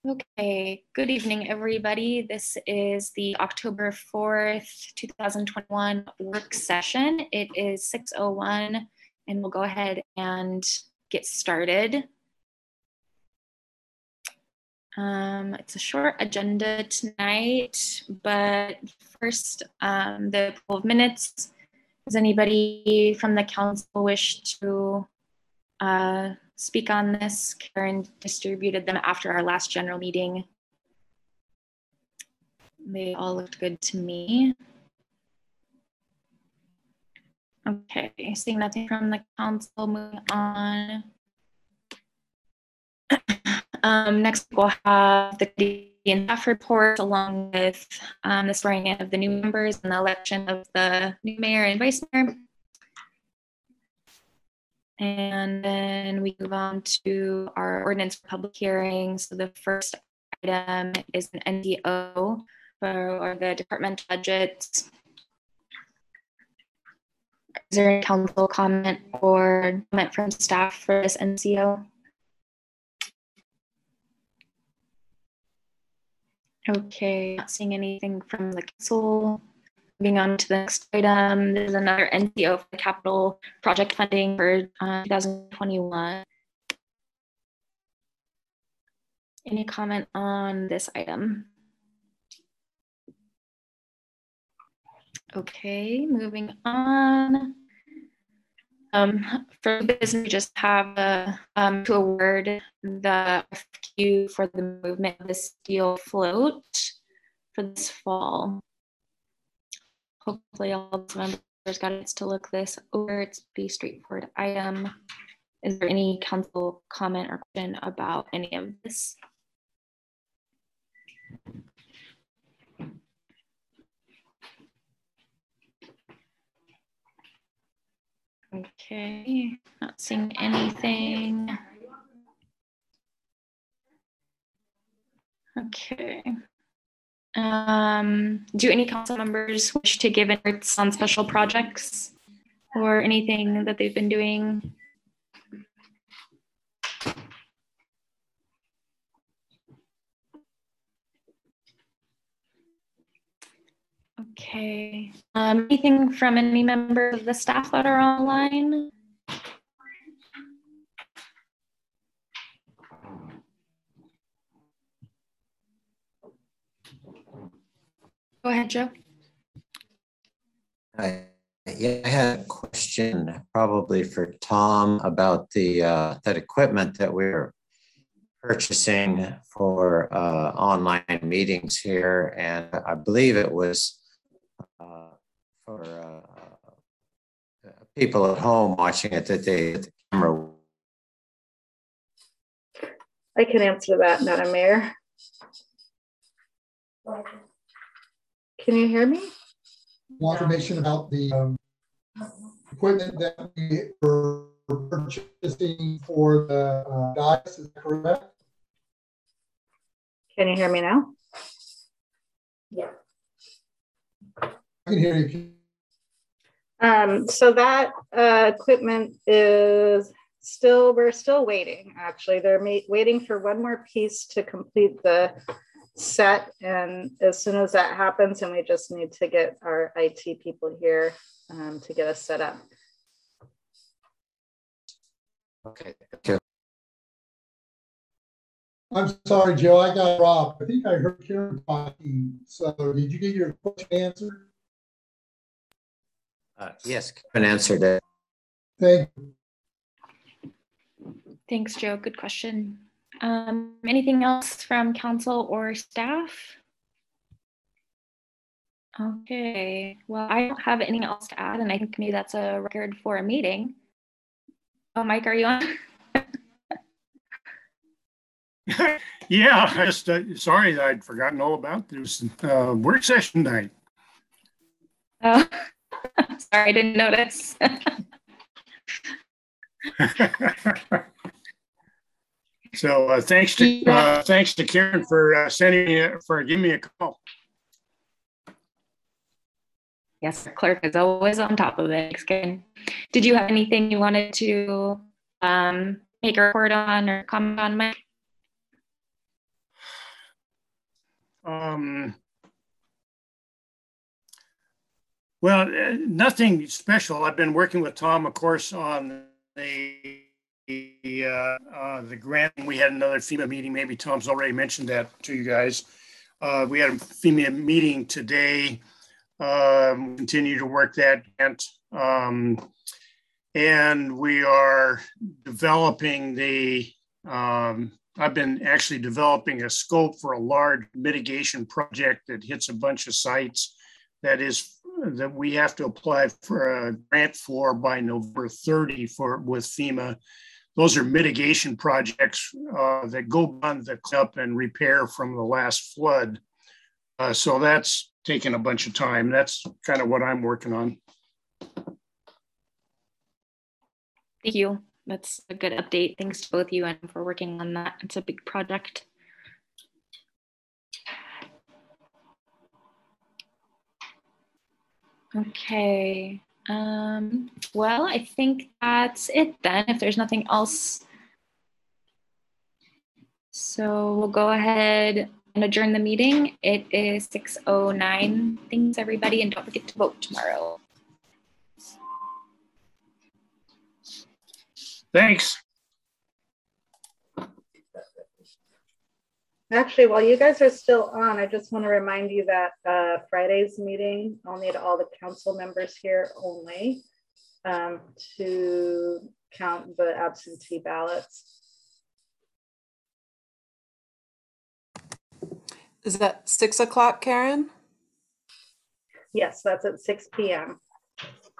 Okay, good evening, everybody. This is the October 4th, 2021 work session. It is 6:01 and we'll go ahead and get started. It's a short agenda tonight, but first, the approval of minutes. Does anybody from the council wish to speak on this? Karen distributed them after our last general meeting. They all looked good to me. Okay, seeing nothing from the council, moving on. Next, we'll have the committee and staff report along with the swearing in of the new members and the election of the new mayor and vice mayor. And then we move on to our ordinance for public hearing. So the first item is an NDO for the department budget. Is there any council comment or comment from staff for this NCO? Okay, not seeing anything from the council. Moving on to the next item, there's another NCO for capital project funding for 2021. Any comment on this item? Okay, moving on. For business, we just have to award the RFQ for the movement of the steel float for this fall. Hopefully all the members got a chance to look this over. It's a pretty straightforward item. Is there any council comment or question about any of this? Okay, not seeing anything. Okay. Do any council members wish to give inputs on special projects or anything that they've been doing? Okay. Anything from any member of the staff that are online? Go ahead, Joe. Yeah, I had a question probably for Tom about the that equipment that we're purchasing for online meetings here, and I believe it was for people at home watching it that the camera. I can answer that, Madam Mayor. Can you hear me? More information about the equipment that we were purchasing for the dice, is that correct? Can you hear me now? Yeah. I can hear you. So that equipment is we're still waiting, actually. They're waiting for one more piece to complete the set, and as soon as that happens, and we just need to get our IT people here to get us set up. Okay, thank you. I'm sorry, Joe, I got robbed. I think I heard Karen talking. So did you get your question answered? Yes, Kevin answered it. Thank you. Thanks, Joe. Good question. Anything else from council or staff? Okay, well, I don't have anything else to add, and I think maybe that's a record for a meeting. Oh, Mike, are you on? Yeah, I just sorry, I'd forgotten all about this work session night. Oh, sorry, I didn't notice. So thanks to Karen for giving me a call. Yes, the clerk is always on top of it. Did you have anything you wanted to make a report on or comment on, Mike? Well, nothing special. I've been working with Tom, of course, on the grant. We had another FEMA meeting. Maybe Tom's already mentioned that to you guys. We had a FEMA meeting today. Continue to work that grant. And we are developing I've been actually developing a scope for a large mitigation project that hits a bunch of sites that we have to apply for a grant for by November 30 with FEMA. Those are mitigation projects that go on the cleanup and repair from the last flood. So that's taken a bunch of time. That's kind of what I'm working on. Thank you. That's a good update. Thanks to both of you and for working on that. It's a big project. Okay. Well, I think that's it then, if there's nothing else. So we'll go ahead and adjourn the meeting. It is 6:09. Thanks, everybody, and don't forget to vote tomorrow. Thanks. Actually, while you guys are still on, I just want to remind you that Friday's meeting, I'll need all the council members here only to count the absentee ballots. Is that 6 o'clock, Karen? Yes, that's at 6 p.m.